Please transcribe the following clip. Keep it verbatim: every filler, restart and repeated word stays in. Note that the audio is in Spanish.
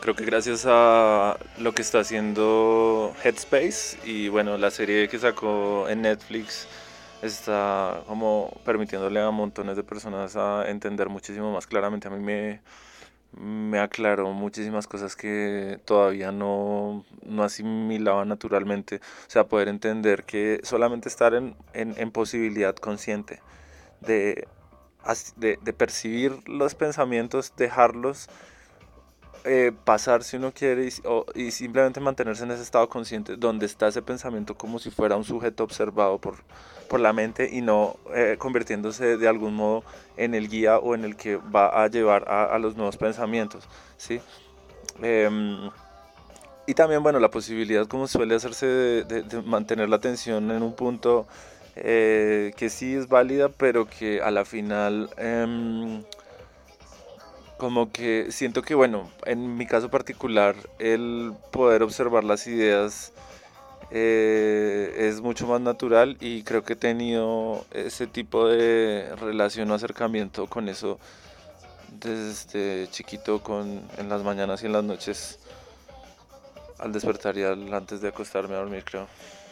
Creo que gracias a lo que está haciendo Headspace y bueno, la serie que sacó en Netflix está como permitiéndole a montones de personas a entender muchísimo más claramente. A mí me, me aclaró muchísimas cosas que todavía no, no asimilaba naturalmente. O sea, poder entender que solamente estar en, en, en posibilidad consciente de, as- de, de percibir los pensamientos, dejarlos eh, pasar si uno quiere y, s- o- y simplemente mantenerse en ese estado consciente donde está ese pensamiento como si fuera un sujeto observado por, por la mente y no eh, convirtiéndose de algún modo en el guía o en el que va a llevar a, a los nuevos pensamientos, ¿sí? Em, y también, bueno, la posibilidad, como suele hacerse, de, de- de mantener la atención en un punto eh, que sí es válida, pero que a la final em, como que siento que, bueno, en mi caso particular, el poder observar las ideas eh, es mucho más natural y creo que he tenido ese tipo de relación o acercamiento con eso desde chiquito, con, en las mañanas y en las noches, al despertar y al- antes de acostarme a dormir, creo.